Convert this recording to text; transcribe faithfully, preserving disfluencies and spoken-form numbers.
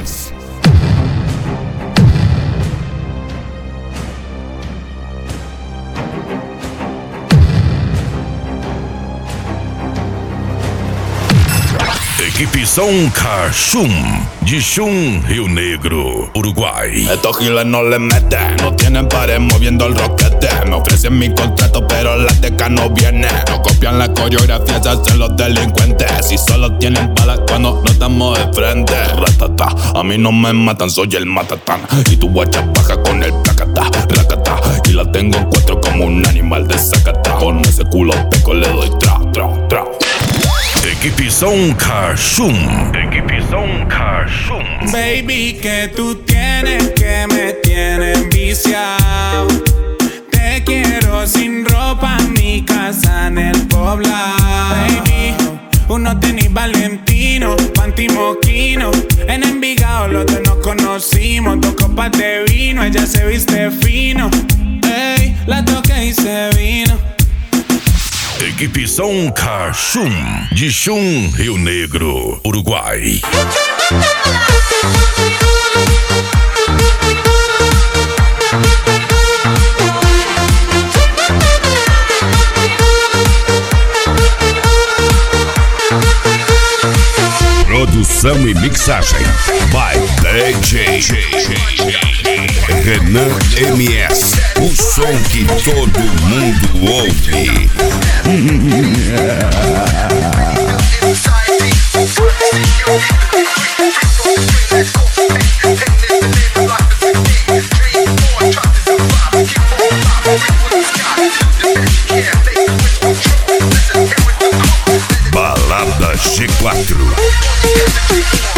Dance. Equipe Som Cachum, de Chum, Rio Negro, Uruguay. Estos giles no le meten, no tienen pared moviendo el roquete. Me ofrecen mi contrato pero la teca no viene. No copian la coreografía, se hacen los delincuentes. Y solo tienen balas cuando no estamos de frente. Ratata, a mí no me matan, soy el matatán. Y tu guacha baja con el placata, racata. Y la tengo en cuatro como un animal de zacata. Con ese culo peco le doy tra, tra, tra. Equipe Som Cachum. Equipe Som Cachum. Baby, que tú tienes que me tienes viciado. Te quiero sin ropa en mi casa en el poblado. Baby, unos tenis Valentino, panty moquino. En Envigado los dos nos conocimos. Dos copas de vino, ella se viste fino. Ey, la toqué y se vino. Equipe Som Cachum, de Chum, Rio Negro, Uruguay. Produção e mixagem by D J Renan M S, o som que todo mundo ouve. Balada G quatro.